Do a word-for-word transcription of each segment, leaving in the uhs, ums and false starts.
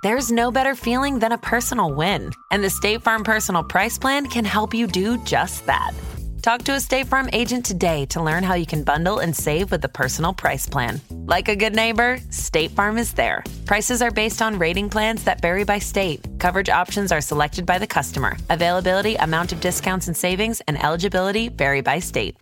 There's no better feeling than a personal win. And the State Farm Personal Price Plan can help you do just that. Talk to a State Farm agent today to learn how you can bundle and save with the Personal Price Plan. Like a good neighbor, State Farm is there. Prices are based on rating plans that vary by state. Coverage options are selected by the customer. Availability, amount of discounts and savings, and eligibility vary by state.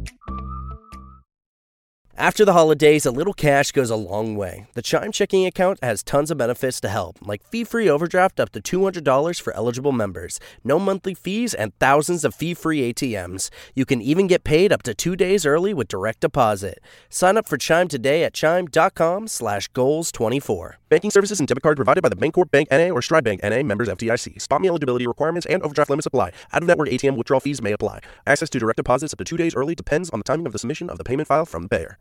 After the holidays, a little cash goes a long way. The Chime checking account has tons of benefits to help, like fee-free overdraft up to two hundred dollars for eligible members, no monthly fees, and thousands of fee-free A T Ms. You can even get paid up to two days early with direct deposit. Sign up for Chime today at chime.com slash goals 24. Banking services and debit card provided by the Bancorp Bank N A or Stride Bank N A, members F D I C. Spot me eligibility requirements and overdraft limits apply. Out-of-network A T M withdrawal fees may apply. Access to direct deposits up to two days early depends on the timing of the submission of the payment file from the payer.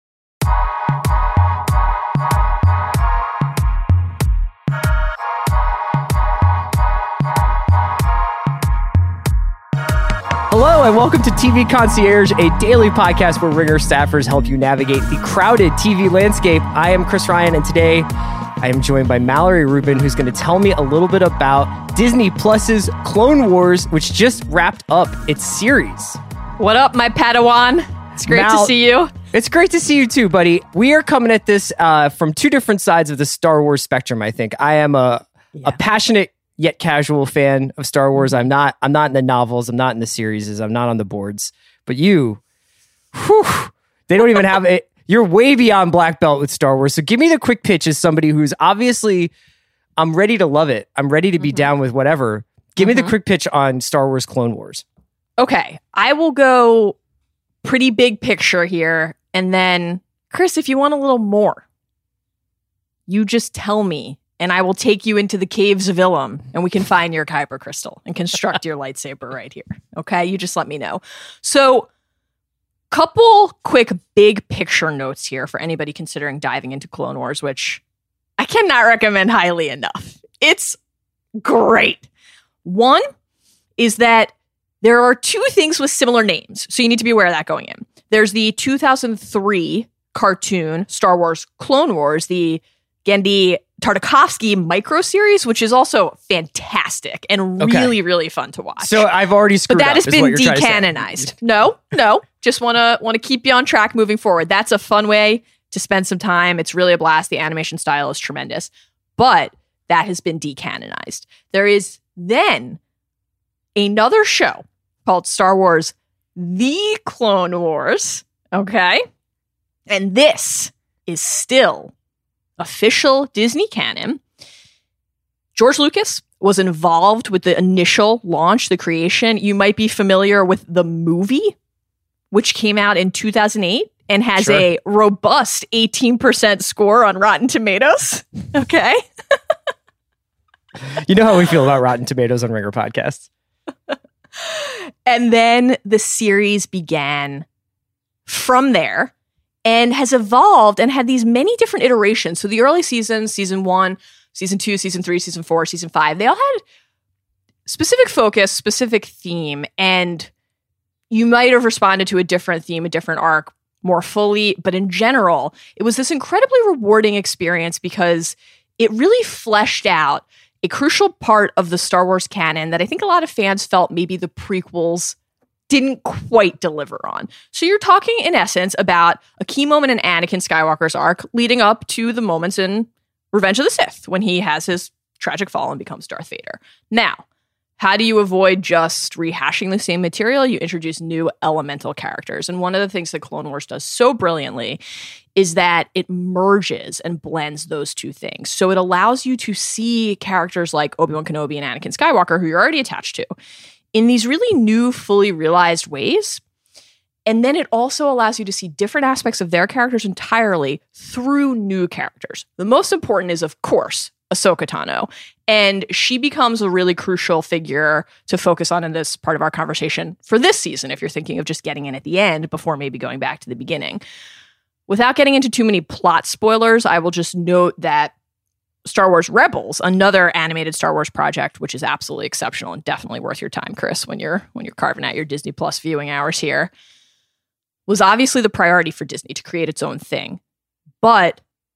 Hello and welcome to T V Concierge, a daily podcast where Ringer staffers help you navigate the crowded T V landscape. I am Chris Ryan, and today I am joined by Mallory Rubin, who's going to tell me a little bit about Disney Plus's Clone Wars, which just wrapped up its series. What up, my Padawan? It's great Mal, to see you. It's great to see you too, buddy. We are coming at this uh, from two different sides of the Star Wars spectrum, I think. I am a, yeah. a passionate yet casual fan of Star Wars. I'm not I'm not in the novels. I'm not in the series. I'm not on the boards. But you, whew, they don't even have it. You're way beyond black belt with Star Wars. So give me the quick pitch as somebody who's obviously, I'm ready to love it. I'm ready to be mm-hmm. down with whatever. Give mm-hmm. me the quick pitch on Star Wars Clone Wars. Okay. I will go pretty big picture here. And then, Chris, if you want a little more, you just tell me. And I will take you into the caves of Ilum, and we can find your Kyber crystal and construct your lightsaber right here. Okay? You just let me know. So, couple quick big picture notes here for anybody considering diving into Clone Wars, which I cannot recommend highly enough. It's great. One is that there are two things with similar names, so you need to be aware of that going in. There's the two thousand three cartoon Star Wars Clone Wars, the Genndy Tartakovsky micro series, which is also fantastic and okay. really, really fun to watch. So I've already screwed up. But that up, has been decanonized. No, no. Just want to want to keep you on track moving forward. That's a fun way to spend some time. It's really a blast. The animation style is tremendous. But that has been decanonized. There is then another show called Star Wars The Clone Wars. Okay? And this is still official Disney canon. George Lucas was involved with the initial launch, the creation. You might be familiar with the movie, which came out in two thousand eight and has sure. a robust eighteen percent score on Rotten Tomatoes. Okay. You know how we feel about Rotten Tomatoes on Ringer Podcasts. And then the series began from there. And has evolved and had these many different iterations. So the early seasons, season one, season two, season three, season four, season five, they all had specific focus, specific theme. And you might have responded to a different theme, a different arc more fully. But in general, it was this incredibly rewarding experience because it really fleshed out a crucial part of the Star Wars canon that I think a lot of fans felt maybe the prequels didn't quite deliver on. So you're talking, in essence, about a key moment in Anakin Skywalker's arc leading up to the moments in Revenge of the Sith when he has his tragic fall and becomes Darth Vader. Now, how do you avoid just rehashing the same material? You introduce new elemental characters. And one of the things that Clone Wars does so brilliantly is that it merges and blends those two things. So it allows you to see characters like Obi-Wan Kenobi and Anakin Skywalker, who you're already attached to, in these really new, fully realized ways. And then it also allows you to see different aspects of their characters entirely through new characters. The most important is, of course, Ahsoka Tano. And she becomes a really crucial figure to focus on in this part of our conversation for this season, if you're thinking of just getting in at the end before maybe going back to the beginning. Without getting into too many plot spoilers, I will just note that Star Wars Rebels, another animated Star Wars project, which is absolutely exceptional and definitely worth your time, Chris, when you're when you're carving out your Disney Plus viewing hours here, was obviously the priority for Disney to create its own thing. But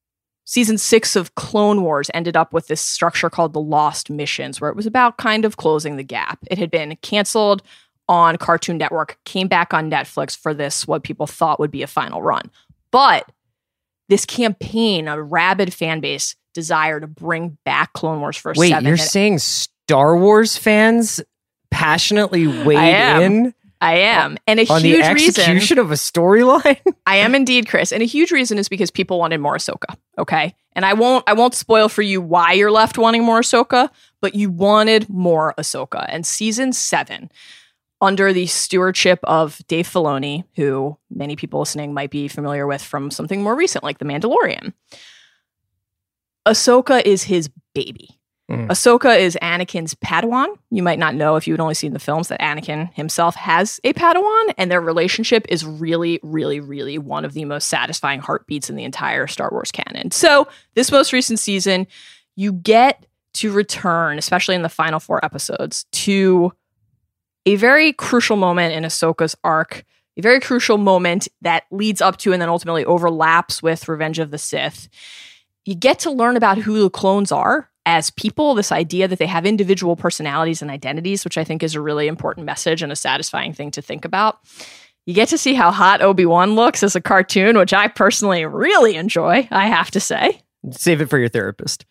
season six of Clone Wars ended up with this structure called the Lost Missions, where it was about kind of closing the gap. It had been canceled on Cartoon Network, came back on Netflix for this, what people thought would be a final run. But this campaign, a rabid fan base desire to bring back Clone Wars for Wait, seven. you're saying Star Wars fans passionately weighed in? I am. And a on huge the execution reason, of a storyline? I am indeed, Chris. And a huge reason is because people wanted more Ahsoka. Okay. And I won't I won't spoil for you why you're left wanting more Ahsoka, but you wanted more Ahsoka. And season seven, under the stewardship of Dave Filoni, who many people listening might be familiar with from something more recent, like The Mandalorian, Ahsoka is his baby. Mm. Ahsoka is Anakin's Padawan. You might not know if you had only seen the films that Anakin himself has a Padawan, and their relationship is really, really, really one of the most satisfying heartbeats in the entire Star Wars canon. So this most recent season, you get to return, especially in the final four episodes, to a very crucial moment in Ahsoka's arc, a very crucial moment that leads up to and then ultimately overlaps with Revenge of the Sith. You get to learn about who the clones are as people, this idea that they have individual personalities and identities, which I think is a really important message and a satisfying thing to think about. You get to see how hot Obi-Wan looks as a cartoon, which I personally really enjoy, I have to say. Save it for your therapist.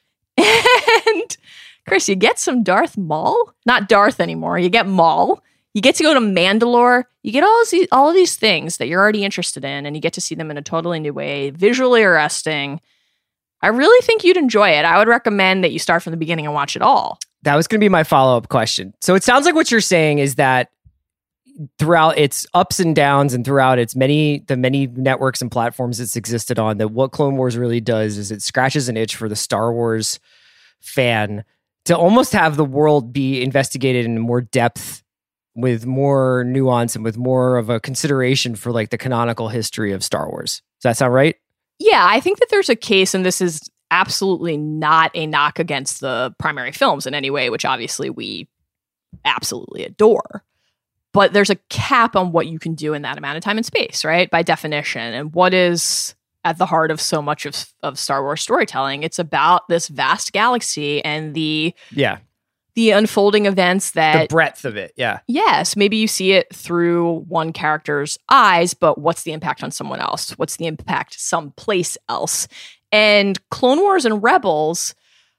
And Chris, you get some Darth Maul. Not Darth anymore. You get Maul. You get to go to Mandalore. You get all of these, all of these things that you're already interested in, and you get to see them in a totally new way, visually arresting. I really think you'd enjoy it. I would recommend that you start from the beginning and watch it all. That was going to be my follow-up question. So it sounds like what you're saying is that throughout its ups and downs and throughout its many the many networks and platforms it's existed on, that what Clone Wars really does is it scratches an itch for the Star Wars fan to almost have the world be investigated in more depth, with more nuance and with more of a consideration for like the canonical history of Star Wars. Does that sound right? Yeah, I think that there's a case, and this is absolutely not a knock against the primary films in any way, which obviously we absolutely adore. But there's a cap on what you can do in that amount of time and space, right? By definition. And what is at the heart of so much of, of Star Wars storytelling? It's about this vast galaxy and the yeah. the unfolding events that... The breadth of it, yeah. Yes, maybe you see it through one character's eyes, but what's the impact on someone else? What's the impact someplace else? And Clone Wars and Rebels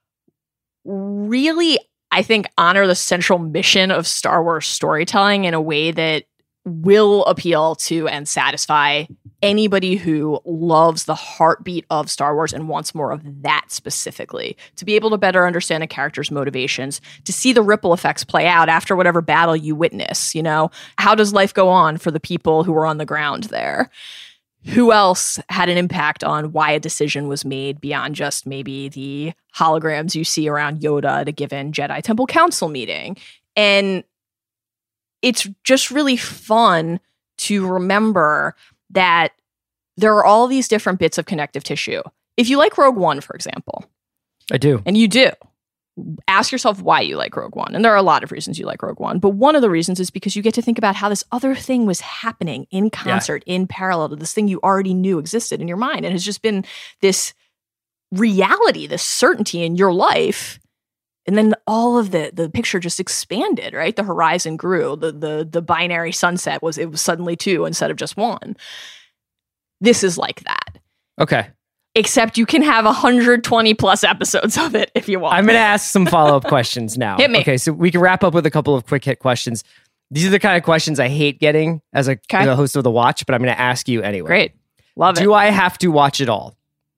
really, I think, honor the central mission of Star Wars storytelling in a way that will appeal to and satisfy anybody who loves the heartbeat of Star Wars and wants more of that specifically. To be able to better understand a character's motivations, to see the ripple effects play out after whatever battle you witness, you know? How does life go on for the people who were on the ground there? Who else had an impact on why a decision was made beyond just maybe the holograms you see around Yoda at a given Jedi Temple Council meeting? And it's just really fun to remember that there are all these different bits of connective tissue. If you like Rogue One, for example. I do. And you do. Ask yourself why you like Rogue One. And there are a lot of reasons you like Rogue One. But one of the reasons is because you get to think about how this other thing was happening in concert, yeah. in parallel to this thing you already knew existed in your mind. And has just been this reality, this certainty in your life. And then all of the the picture just expanded, right? The horizon grew. The the the binary sunset was, it was suddenly two instead of just one. This is like that. Okay. Except you can have one hundred twenty plus episodes of it if you want. I'm going to ask some follow-up questions now. Hit me. Okay, so we can wrap up with a couple of quick hit questions. These are the kind of questions I hate getting as a, okay. as a host of The Watch, but I'm going to ask you anyway. Great. Love it. Do I have to watch it all?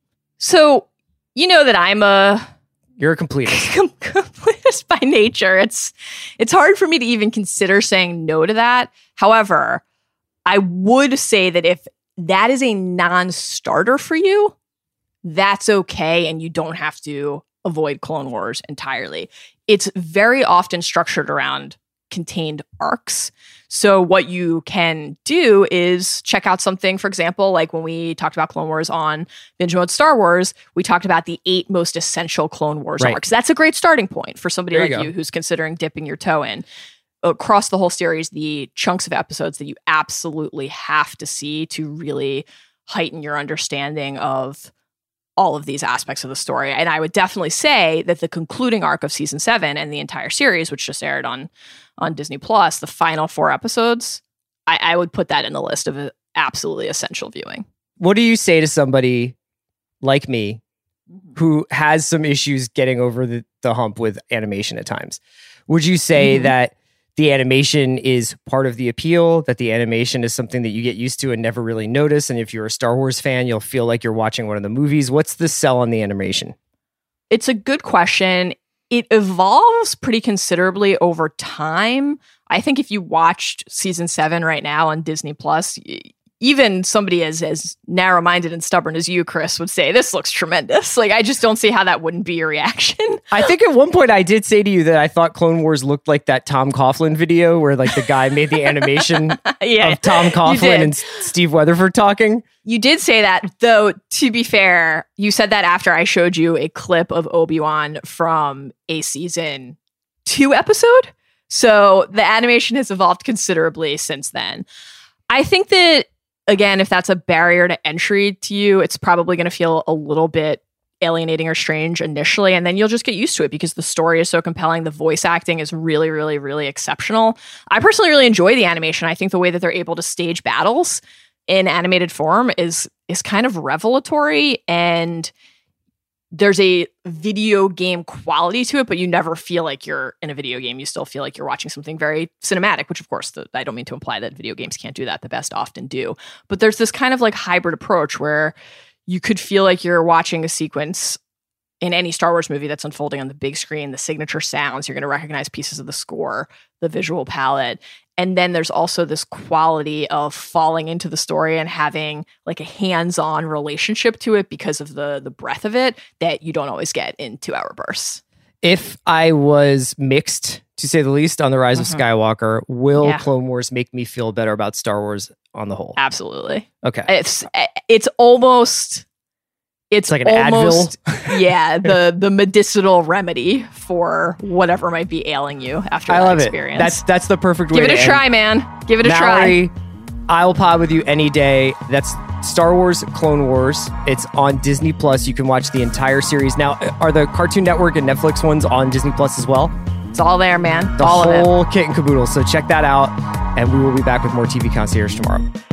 So, you know that I'm a... You're a completist. completist by nature. It's it's hard for me to even consider saying no to that. However, I would say that if that is a non-starter for you, that's okay, and you don't have to avoid Clone Wars entirely. It's very often structured around contained arcs. So what you can do is check out something, for example, like when we talked about Clone Wars on Binge Mode Star Wars, we talked about the eight most essential Clone Wars right. arcs. That's a great starting point for somebody there like you, you who's considering dipping your toe in. Across the whole series, the chunks of episodes that you absolutely have to see to really heighten your understanding of all of these aspects of the story. And I would definitely say that the concluding arc of season seven and the entire series, which just aired on on Disney Plus, the final four episodes, I, I would put that in the list of absolutely essential viewing. What do you say to somebody like me who has some issues getting over the, the hump with animation at times? Would you say mm-hmm. that the animation is part of the appeal, that the animation is something that you get used to and never really notice, and if you're a Star Wars fan, you'll feel like you're watching one of the movies? What's the sell on the animation? It's a good question. It evolves pretty considerably over time. I think if you watched season seven right now on Disney Plus, even somebody as as narrow-minded and stubborn as you, Chris, would say, this looks tremendous. Like, I just don't see how that wouldn't be your reaction. I think at one point I did say to you that I thought Clone Wars looked like that Tom Coughlin video where like the guy made the animation yeah, of Tom Coughlin and Steve Weatherford talking. You did say that, though, to be fair, you said that after I showed you a clip of Obi-Wan from a season two episode. So the animation has evolved considerably since then. I think that, again, if that's a barrier to entry to you, it's probably going to feel a little bit alienating or strange initially, and then you'll just get used to it because the story is so compelling. The voice acting is really, really, really exceptional. I personally really enjoy the animation. I think the way that they're able to stage battles in animated form is is kind of revelatory, and there's a video game quality to it, but you never feel like you're in a video game. You still feel like you're watching something very cinematic, which of course, the, I don't mean to imply that video games can't do that. The best often do. But there's this kind of like hybrid approach where you could feel like you're watching a sequence in any Star Wars movie that's unfolding on the big screen, the signature sounds, you're going to recognize pieces of the score, the visual palette. And then there's also this quality of falling into the story and having like a hands-on relationship to it because of the the breadth of it that you don't always get in two-hour bursts. If I was mixed, to say the least, on The Rise mm-hmm. of Skywalker, will yeah. Clone Wars make me feel better about Star Wars on the whole? Absolutely. Okay. It's it's almost... It's, it's like an almost, Advil. yeah, the the medicinal remedy for whatever might be ailing you after I that love experience. It. That's that's the perfect way Give it to a try, end. man. Give it a Mallory, try. I'll pod with you any day. That's Star Wars Clone Wars. It's on Disney Plus. You can watch the entire series. Now, are the Cartoon Network and Netflix ones on Disney Plus as well? It's all there, man. The all whole of it. kit and caboodle. So check that out. And we will be back with more T V Concierge tomorrow.